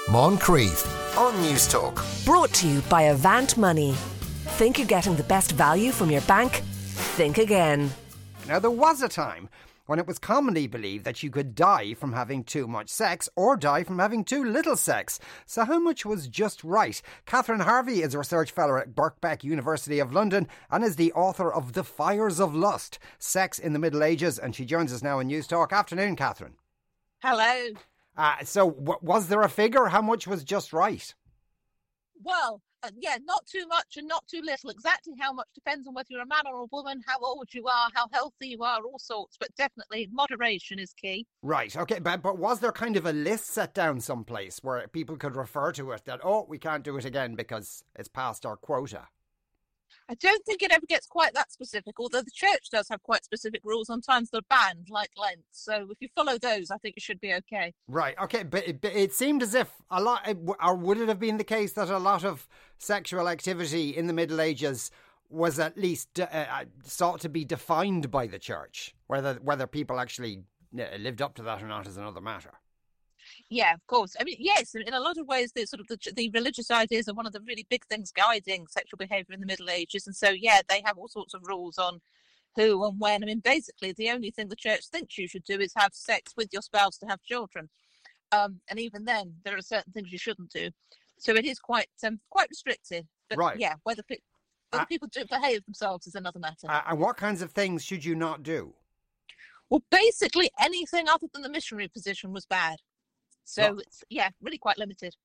Moncrief on News Talk. Brought to you by Avant Money. Think you're getting the best value from your bank? Think again. Now, there was a time when it was commonly believed that you could die from having too much sex or die from having too little sex. So how much was just right? Catherine Harvey is a research fellow at Birkbeck University of London and is the author of The Fires of Lust, Sex in the Middle Ages, and she joins us now in News Talk. Afternoon, Catherine. Hello. Was there a figure? How much was just right? Well, not too much and not too little. Exactly how much depends on whether you're a man or a woman, how old you are, how healthy you are, all sorts. But definitely moderation is key. Right, okay. But was there kind of a list set down someplace where people could refer to it that, we can't do it again because it's past our quota? I don't think it ever gets quite that specific, although the church does have quite specific rules on times that are banned, like Lent. So if you follow those, I think it should be okay. Right, okay, but it seemed as if or would it have been the case that a lot of sexual activity in the Middle Ages was at least sought to be defined by the church? Whether people actually lived up to that or not is another matter. Yeah, of course. I mean, yes, in a lot of ways, the religious ideas are one of the really big things guiding sexual behaviour in the Middle Ages. And so, yeah, they have all sorts of rules on who and when. I mean, basically, the only thing the church thinks you should do is have sex with your spouse to have children. And even then, there are certain things you shouldn't do. So it is quite restricted. But, right. Yeah, whether people do behave themselves is another matter. And what kinds of things should you not do? Well, basically, anything other than the missionary position was bad. So it's really quite limited.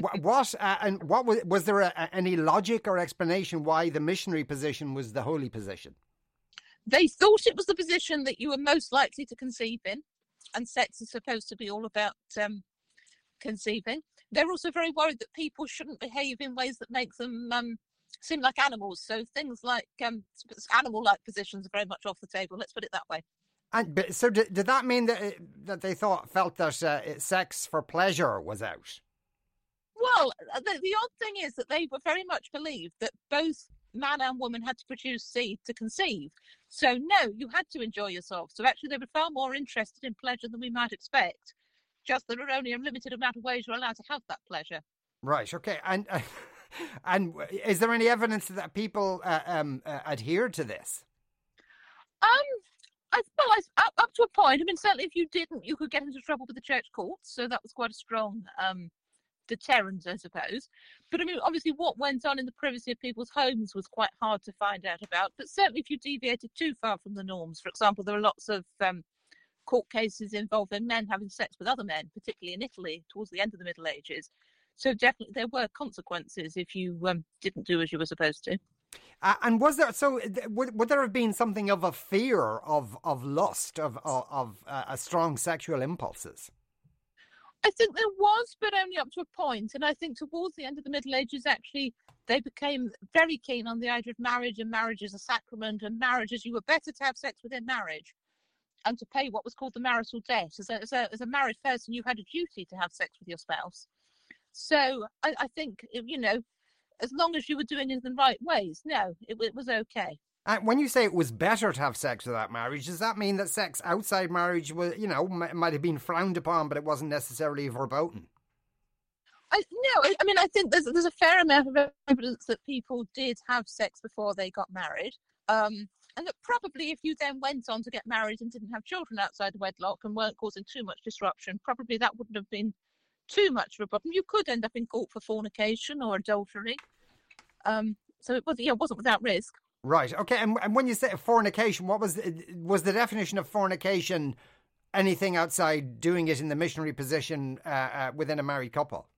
Was there any logic or explanation why the missionary position was the holy position? They thought it was the position that you were most likely to conceive in, and sex is supposed to be all about conceiving. They're also very worried that people shouldn't behave in ways that make them seem like animals. So things like animal-like positions are very much off the table. Let's put it that way. So did that mean that they felt that sex for pleasure was out? Well, the odd thing is that they were very much believed that both man and woman had to produce seed to conceive. So no, you had to enjoy yourself. So actually they were far more interested in pleasure than we might expect. Just there were only a limited amount of ways you're allowed to have that pleasure. Right, okay. And is there any evidence that people adhered to this? Up to a point. I mean, certainly if you didn't, you could get into trouble with the church courts. So that was quite a strong deterrent, I suppose. But I mean, obviously what went on in the privacy of people's homes was quite hard to find out about. But certainly if you deviated too far from the norms, for example, there are lots of court cases involving men having sex with other men, particularly in Italy towards the end of the Middle Ages. So definitely there were consequences if you didn't do as you were supposed to. And was there, would there have been something of a fear of lust, of a strong sexual impulses? I think there was, but only up to a point. And I think towards the end of the Middle Ages, actually, they became very keen on the idea of marriage and marriage as a sacrament and marriage as you were better to have sex within marriage and to pay what was called the marital debt. As a married person, you had a duty to have sex with your spouse. So I think, as long as you were doing it in the right ways, it was okay. And when you say it was better to have sex without marriage, does that mean that sex outside marriage was, might have been frowned upon, but it wasn't necessarily verboten? I think there's a fair amount of evidence that people did have sex before they got married. And that probably if you then went on to get married and didn't have children outside wedlock and weren't causing too much disruption, probably that wouldn't have been too much of a problem. You could end up in court for fornication or adultery. So it wasn't without risk. Right. Okay. And when you say fornication, what was the definition of fornication? Anything outside doing it in the missionary position within a married couple?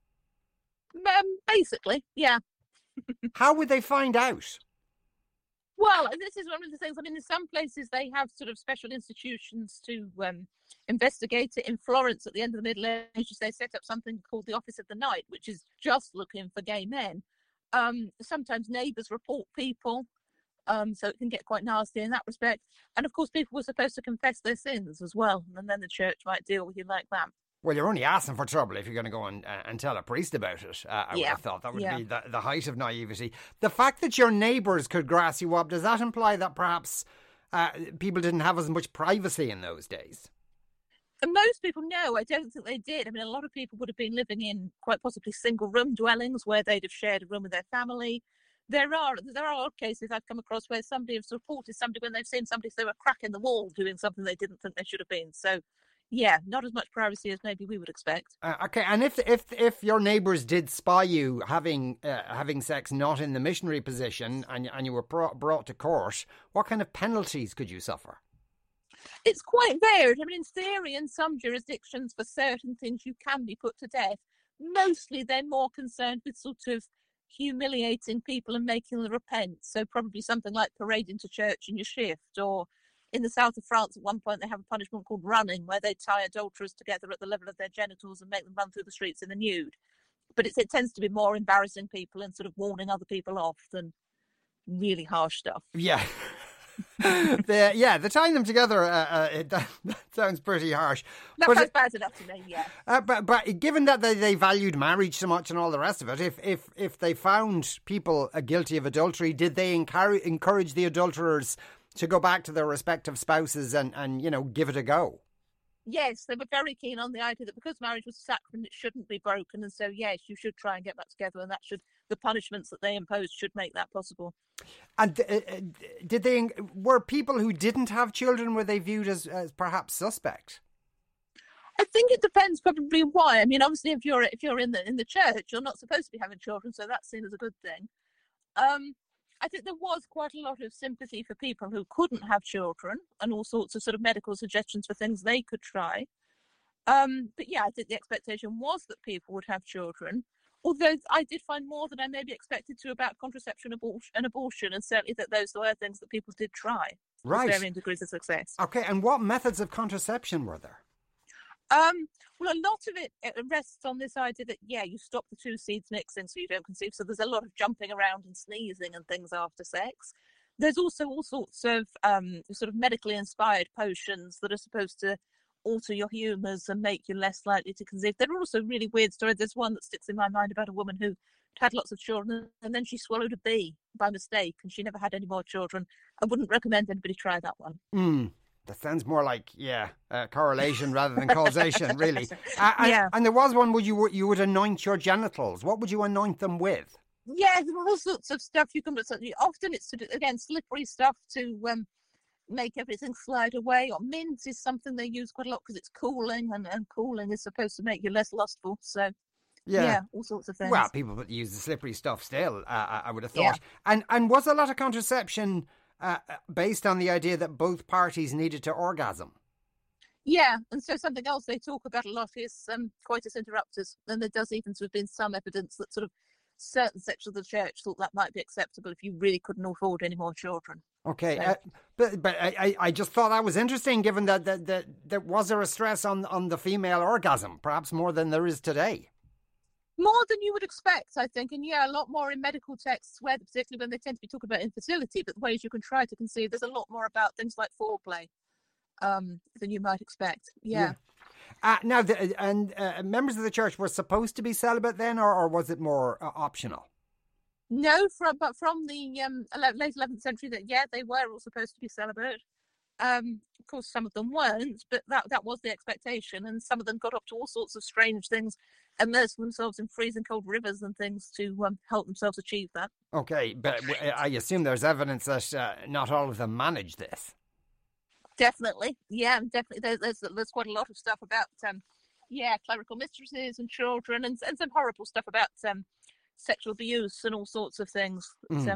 Basically, yeah. How would they find out? Well, this is one of the things. I mean, in some places they have sort of special institutions to investigate it. In Florence, at the end of the Middle Ages, they set up something called the Office of the Night, which is just looking for gay men. Sometimes neighbours report people, so it can get quite nasty in that respect. And of course, people were supposed to confess their sins as well, and then the church might deal with you like that. Well, you're only asking for trouble if you're going to go and tell a priest about it. I would have thought that would be the height of naivety. The fact that your neighbours could grass you up, does that imply that perhaps people didn't have as much privacy in those days? And most people, no, I don't think they did. I mean, a lot of people would have been living in quite possibly single-room dwellings where they'd have shared a room with their family. There are odd cases I've come across where somebody has reported somebody when they've seen somebody through a crack in the wall doing something they didn't think they should have been. So, yeah, not as much privacy as maybe we would expect. Okay, and if your neighbours did spy you having sex not in the missionary position and you were brought to court, what kind of penalties could you suffer? It's quite varied. I mean, in theory, in some jurisdictions, for certain things, you can be put to death. Mostly, they're more concerned with sort of humiliating people and making them repent. So probably something like parading to church in your shift, or in the south of France at one point they have a punishment called running, where they tie adulterers together at the level of their genitals and make them run through the streets in the nude. But it tends to be more embarrassing people and sort of warning other people off than really harsh stuff. Yeah. The tying them together, that sounds pretty harsh. That sounds bad enough to me, yeah. But given that they valued marriage so much and all the rest of it, if they found people guilty of adultery, did they encourage the adulterers to go back to their respective spouses and give it a go? Yes, they were very keen on the idea that because marriage was a sacrament, it shouldn't be broken. And so, yes, you should try and get back together, and the punishments that they imposed should make that possible. And were people who didn't have children, were they viewed as perhaps suspect? I think it depends probably why. I mean, obviously, if you're in the church, you're not supposed to be having children, so that's seen as a good thing. I think there was quite a lot of sympathy for people who couldn't have children and all sorts of sort of medical suggestions for things they could try. But yeah, I think the expectation was that people would have children, although I did find more than I maybe expected to about contraception and abortion, and certainly that those were things that people did try. Right. With varying degrees of success. Okay, and what methods of contraception were there? Well, a lot of it rests on this idea that, yeah, you stop the two seeds mixing so you don't conceive. So there's a lot of jumping around and sneezing and things after sex. There's also all sorts of sort of medically inspired potions that are supposed to alter your humours and make you less likely to conceive. There are also really weird stories. There's one that sticks in my mind about a woman who had lots of children and then she swallowed a bee by mistake and she never had any more children. I wouldn't recommend anybody try that one. That sounds more like, correlation rather than causation, really. And there was one where you would anoint your genitals. What would you anoint them with? Yeah, there are all sorts of stuff you can put. Often it's, again, slippery stuff to make everything slide away. Or mint is something they use quite a lot because it's cooling, and cooling is supposed to make you less lustful. So, yeah, all sorts of things. Well, people use the slippery stuff still, I would have thought. Yeah. And was a lot of contraception based on the idea that both parties needed to orgasm? Yeah, and so something else they talk about a lot is coitus interruptus, and there does even have been some evidence that sort of certain sections of the church thought that might be acceptable if you really couldn't afford any more children. Okay, so. But I just thought that was interesting, given that there was a stress on the female orgasm, perhaps more than there is today. More than you would expect, I think. And yeah, a lot more in medical texts, where particularly when they tend to be talking about infertility, but the ways you can try to conceive, there's a lot more about things like foreplay than you might expect. Yeah. Now, members of the church were supposed to be celibate then, or was it more optional? No, from the late 11th century, they were all supposed to be celibate. Of course, some of them weren't, but that was the expectation, and some of them got up to all sorts of strange things, immersing themselves in freezing cold rivers and things to help themselves achieve that. Okay, but I assume there's evidence that not all of them managed this. Definitely, yeah, definitely. There's quite a lot of stuff about clerical mistresses and children, and some horrible stuff about sexual abuse and all sorts of things.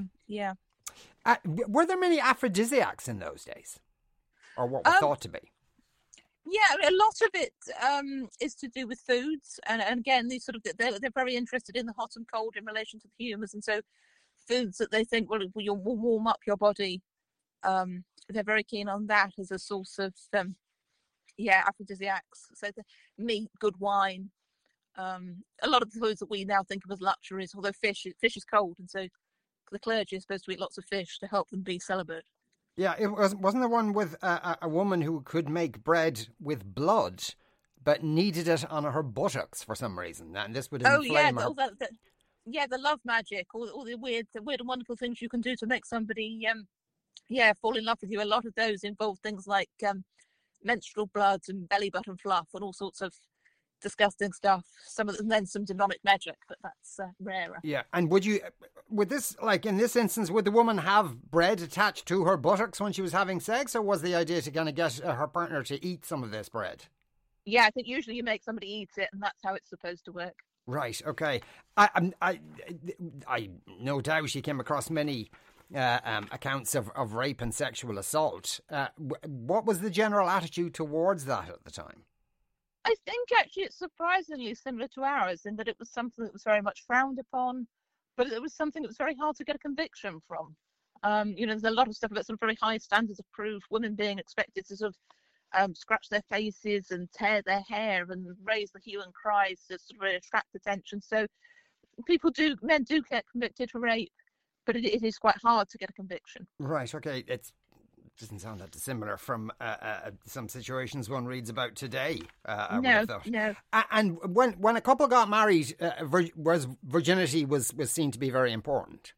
Were there many aphrodisiacs in those days? Or what were thought to be? Yeah, a lot of it is to do with foods, and again, these sort of they're very interested in the hot and cold in relation to the humours, and so foods that they think will warm up your body. They're very keen on that as a source of aphrodisiacs. So the meat, good wine, a lot of the foods that we now think of as luxuries. Although fish is cold, and so the clergy is supposed to eat lots of fish to help them be celibate. Yeah, wasn't there one with a woman who could make bread with blood, but needed it on her buttocks for some reason, and this would inflame her. The love magic, all the weird and wonderful things you can do to make somebody fall in love with you. A lot of those involve things like menstrual blood and belly button fluff and all sorts of disgusting stuff. Some of them, then some demonic magic, but that's rarer. Yeah, and would this, like in this instance, would the woman have bread attached to her buttocks when she was having sex, or was the idea to kind of get her partner to eat some of this bread? Yeah, I think usually you make somebody eat it, and that's how it's supposed to work. Right. Okay. I no doubt she came across many accounts of rape and sexual assault. What was the general attitude towards that at the time? I think actually it's surprisingly similar to ours in that it was something that was very much frowned upon, but it was something that was very hard to get a conviction from. There's a lot of stuff about sort of very high standards of proof, women being expected to sort of scratch their faces and tear their hair and raise the hue and cries to sort of attract attention. So men do get convicted for rape, but it is quite hard to get a conviction. Right, okay. Doesn't sound that dissimilar from some situations one reads about today. No. And when a couple got married, virginity was seen to be very important.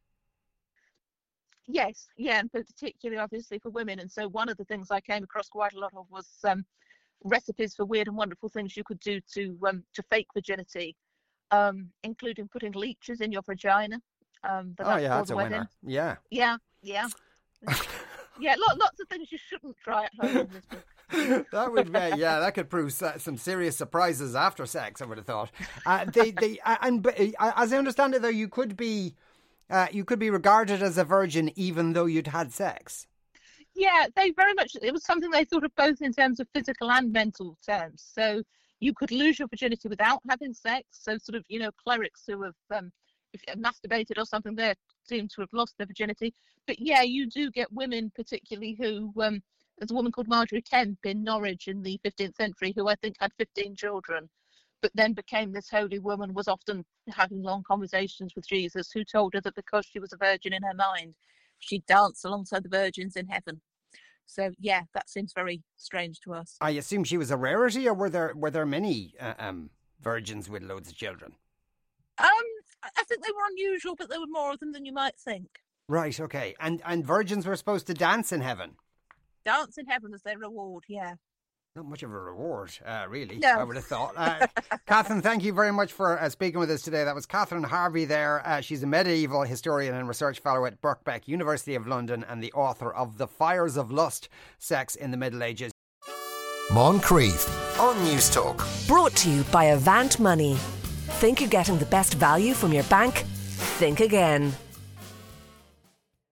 Yes, yeah, and particularly obviously for women. And so one of the things I came across quite a lot of was recipes for weird and wonderful things you could do to fake virginity, including putting leeches in your vagina. That's a winner. Yeah. Yeah, lots of things you shouldn't try at home in this book. That could prove some serious surprises after sex, I would have thought. But as I understand it, though, you could be regarded as a virgin even though you'd had sex. Yeah, it was something they thought of both in terms of physical and mental terms. So you could lose your virginity without having sex. So sort of, clerics who have masturbated or something, they seem to have lost their virginity. But yeah, you do get women particularly who, there's a woman called Marjorie Kemp in Norwich in the 15th century who I think had 15 children, but then became this holy woman, was often having long conversations with Jesus, who told her that because she was a virgin in her mind, she'd dance alongside the virgins in heaven. So yeah, that seems very strange to us. I assume she was a rarity, or were there many virgins with loads of children? I think they were unusual, but there were more of them than you might think. Right, okay. And virgins were supposed to dance in heaven? Dance in heaven as their reward, yeah. Not much of a reward, really, no. I would have thought. Catherine, thank you very much for speaking with us today. That was Catherine Harvey there. She's a medieval historian and research fellow at Birkbeck, University of London, and the author of The Fires of Lust, Sex in the Middle Ages. Moncrief on News Talk. Brought to you by Avant Money. Think you're getting the best value from your bank? Think again.